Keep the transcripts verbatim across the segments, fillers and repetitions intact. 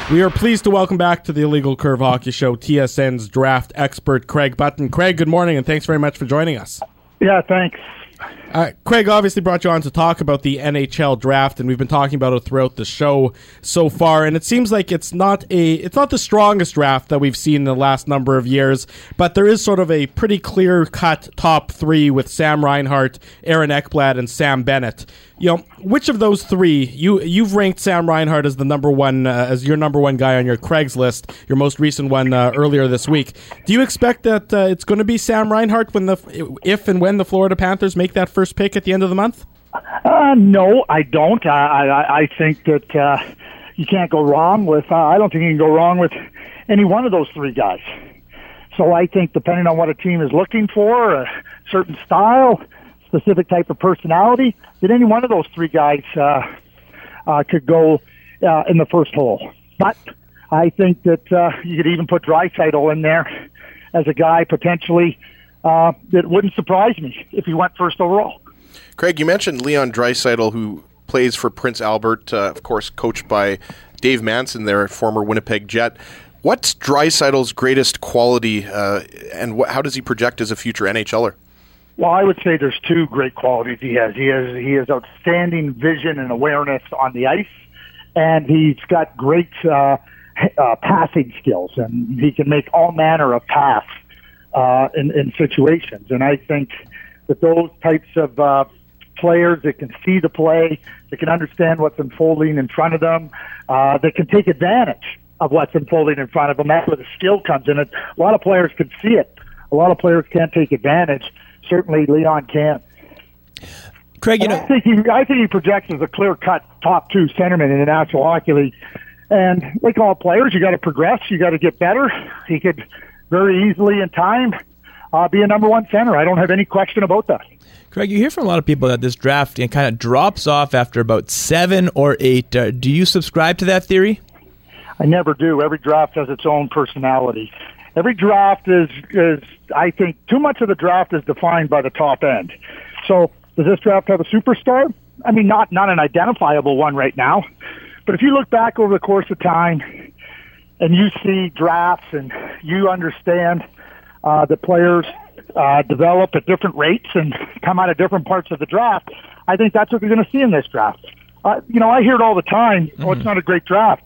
We are pleased to welcome back to the Illegal Curve Hockey Show T S N's draft expert, Craig Button. Craig, good morning, and thanks very much for joining us. Yeah, thanks. Uh, Craig obviously brought you on to talk about the N H L draft, and we've been talking about it throughout the show so far. And it seems like it's not a it's not the strongest draft that we've seen in the last number of years, but there is sort of a pretty clear-cut top three with Sam Reinhart, Aaron Ekblad, and Sam Bennett. You know, which of those three you you've ranked Sam Reinhart as the number one uh, as your number one guy on your Craigslist, your most recent one uh, earlier this week. Do you expect that uh, it's going to be Sam Reinhart when the if and when the Florida Panthers make that first pick at the end of the month? Uh, no, I don't. I I, I think that uh, you can't go wrong with. Uh, I don't think you can go wrong with any one of those three guys. So I think depending on what a team is looking for, a certain style, specific type of personality, that any one of those three guys uh, uh, could go uh, in the first hole. But I think that uh, you could even put Draisaitl in there as a guy potentially uh, that wouldn't surprise me if he went first overall. Craig, you mentioned Leon Draisaitl, who plays for Prince Albert, uh, of course, coached by Dave Manson, their former Winnipeg Jet. What's Draisaitl's greatest quality, uh, and wh- how does he project as a future N H L er? Well, I would say there's two great qualities he has. He has he has outstanding vision and awareness on the ice, and he's got great uh, uh, passing skills, and he can make all manner of pass uh, in, in situations. And I think that those types of uh, players that can see the play, that can understand what's unfolding in front of them, uh, that can take advantage of what's unfolding in front of them, that's where the skill comes in. A lot of players can see it. A lot of players can't take advantage. Certainly, Leon can. Craig, you know, I think he, I think he projects as a clear-cut top two centerman in the National Hockey League. And like all players, you got to progress. You got to get better. He could very easily, in time, uh, be a number one center. I don't have any question about that. Craig, you hear from a lot of people that this draft kind of drops off after about seven or eight. Uh, do you subscribe to that theory? I never do. Every draft has its own personality. Every draft is, is, I think, too much of the draft is defined by the top end. So does this draft have a superstar? I mean, not not an identifiable one right now. But if you look back over the course of time and you see drafts and you understand uh, that players uh, develop at different rates and come out of different parts of the draft, I think that's what you're going to see in this draft. Uh, you know, I hear it all the time, mm-hmm. oh, it's not a great draft.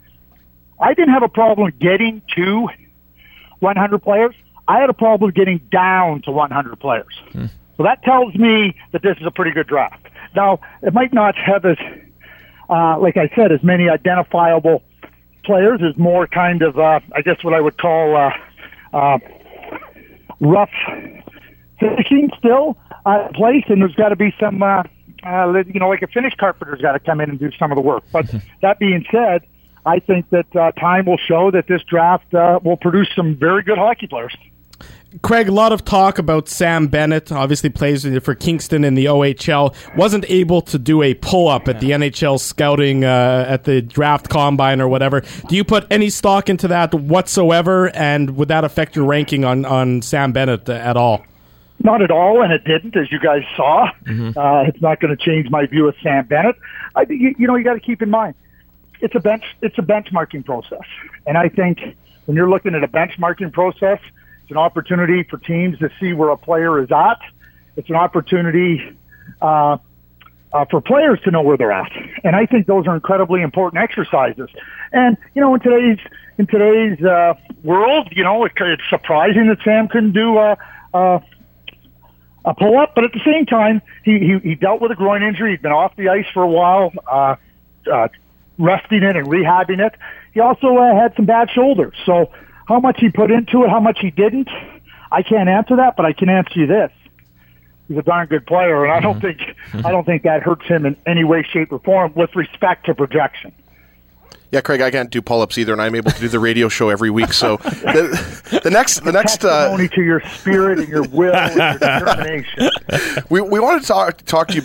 I didn't have a problem getting to one hundred players. I had a problem getting down to one hundred players. Hmm. So that tells me that this is a pretty good draft. Now, it might not have as, uh, like I said, as many identifiable players, as more kind of, uh, I guess what I would call uh, uh, rough finishing still uh, place, and there's got to be some, uh, uh, you know, like a finish carpenter's got to come in and do some of the work. But that being said, I think that uh, time will show that this draft uh, will produce some very good hockey players. Craig, a lot of talk about Sam Bennett, obviously plays for Kingston in the O H L, wasn't able to do a pull-up at the N H L scouting uh, at the draft combine or whatever. Do you put any stock into that whatsoever, and would that affect your ranking on, on Sam Bennett at all? Not at all, and it didn't, as you guys saw. Mm-hmm. Uh, it's not going to change my view of Sam Bennett. I, you, you know, you got to keep in mind, it's a bench, it's a benchmarking process. And I think when you're looking at a benchmarking process, it's an opportunity for teams to see where a player is at. It's an opportunity uh, uh, for players to know where they're at. And I think those are incredibly important exercises. And, you know, in today's, in today's uh, world, you know, it, it's surprising that Sam couldn't do a, a, a pull-up. But at the same time, he, he, he dealt with a groin injury. He'd been off the ice for a while, uh, uh, resting it and rehabbing it. He also uh, had some bad shoulders. So how much he put into it, how much he didn't, I can't answer that, but I can answer you this. He's a darn good player, and I don't think I don't think that hurts him in any way, shape, or form with respect to projection. Yeah, Craig, I can't do pull-ups either, and I'm able to do the radio show every week. So the, the next, the next testimony uh, to your spirit and your will and your determination. We we wanted to talk, talk to you about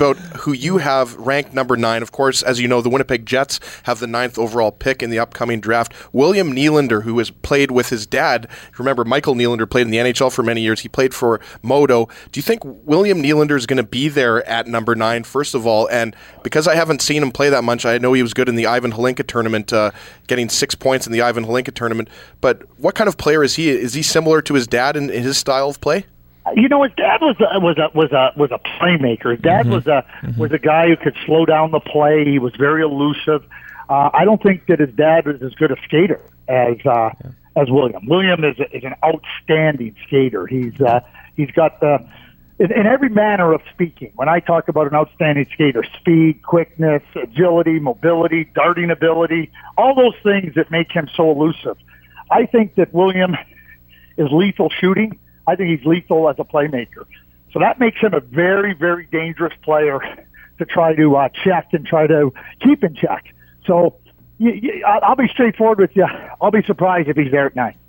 who you have ranked number nine. Of course, as you know, the Winnipeg Jets have the ninth overall pick in the upcoming draft. William Nylander, who has played with his dad, remember Michael Nylander played in the N H L for many years. He played for Modo. Do you think William Nylander is going to be there at number nine, first of all? And because I haven't seen him play that much, I know he was good in the Ivan Holinka tournament, uh, getting six points in the Ivan Holinka tournament. But what kind of player is he? Is he similar to his dad in, in his style of play? You know, his dad was a, was a was a was a playmaker. His dad mm-hmm. was a mm-hmm. was a guy who could slow down the play. He was very elusive. Uh, I don't think that his dad was as good a skater as uh, yeah. as William. William is a, is an outstanding skater. He's uh, he's got the in, in every manner of speaking. When I talk about an outstanding skater, speed, quickness, agility, mobility, darting ability, all those things that make him so elusive. I think that William is lethal shooting. I think he's lethal as a playmaker. So that makes him a very, very dangerous player to try to uh, check and try to keep in check. So you, you, I'll be straightforward with you. I'll be surprised if he's there at nine.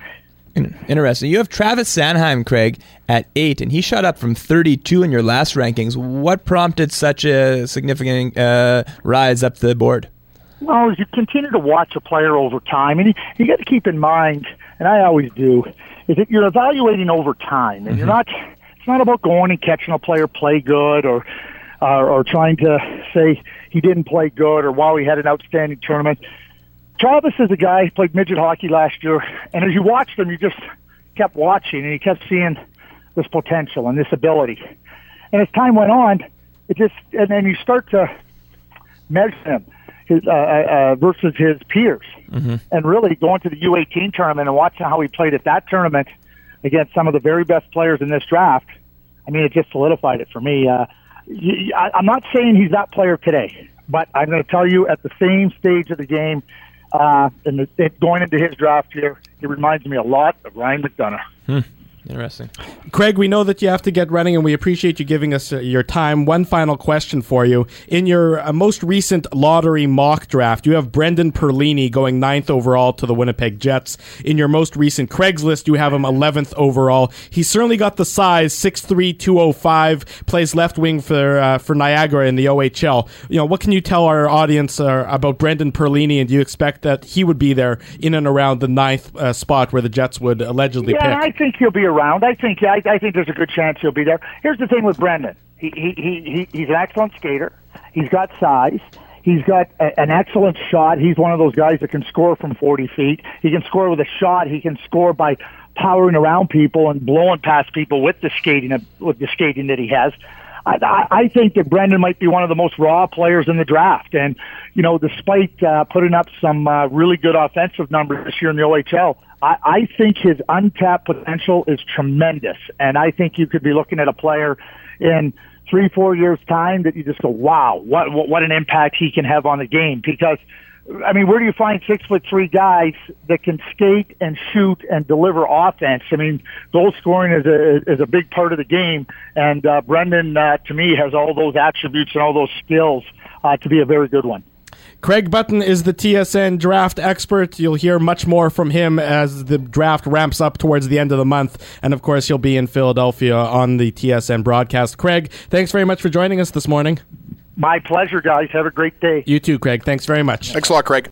Interesting. You have Travis Sanheim, Craig, at eight, and he shot up from thirty-two in your last rankings. What prompted such a significant uh, rise up the board? Well, as you continue to watch a player over time, and you, you got to keep in mind, and I always do, is that you're evaluating over time, and mm-hmm. you're not. It's not about going and catching a player play good, or, or or trying to say he didn't play good, or wow, he had an outstanding tournament. Travis is a guy who played midget hockey last year, and as you watched him, you just kept watching, and you kept seeing this potential and this ability. And as time went on, it just and then you start to measure him his uh, uh, versus his peers, mm-hmm. and really going to the U eighteen tournament and watching how he played at that tournament against some of the very best players in this draft. I mean, it just solidified it for me. Uh, you, I, I'm not saying he's that player today, but I'm going to tell you at the same stage of the game, uh, and the, it, going into his draft year, he reminds me a lot of Ryan McDonough. Hmm. Interesting. Craig, we know that you have to get running, and we appreciate you giving us uh, your time. One final question for you. In your uh, most recent lottery mock draft, you have Brendan Perlini going ninth overall to the Winnipeg Jets. In your most recent Craigslist, you have him eleventh overall. He's certainly got the size, six three, two oh five, plays left wing for uh, for Niagara in the O H L. You know, what can you tell our audience uh, about Brendan Perlini, and do you expect that he would be there in and around the ninth uh, spot where the Jets would allegedly yeah, pick? I think he'll be around. I think I, I think there's a good chance he'll be there. Here's the thing with Brendan. He, he, he, he he's an excellent skater. He's got size. He's got a, an excellent shot. He's one of those guys that can score from forty feet. He can score with a shot. He can score by powering around people and blowing past people with the skating with the skating that he has. I, I think that Brendan might be one of the most raw players in the draft. And, you know, despite uh, putting up some uh, really good offensive numbers this year in the O H L, I, I think his untapped potential is tremendous. And I think you could be looking at a player in three, four years' time that you just go, wow, what, what, what an impact he can have on the game. Because, I mean, where do you find six foot three guys that can skate and shoot and deliver offense? I mean, goal scoring is a is a big part of the game, and uh, Brendan, uh, to me, has all those attributes and all those skills uh, to be a very good one. Craig Button is the T S N draft expert. You'll hear much more from him as the draft ramps up towards the end of the month, and of course, he'll be in Philadelphia on the T S N broadcast. Craig, thanks very much for joining us this morning. My pleasure, guys. Have a great day. You too, Craig. Thanks very much. Thanks a lot, Craig.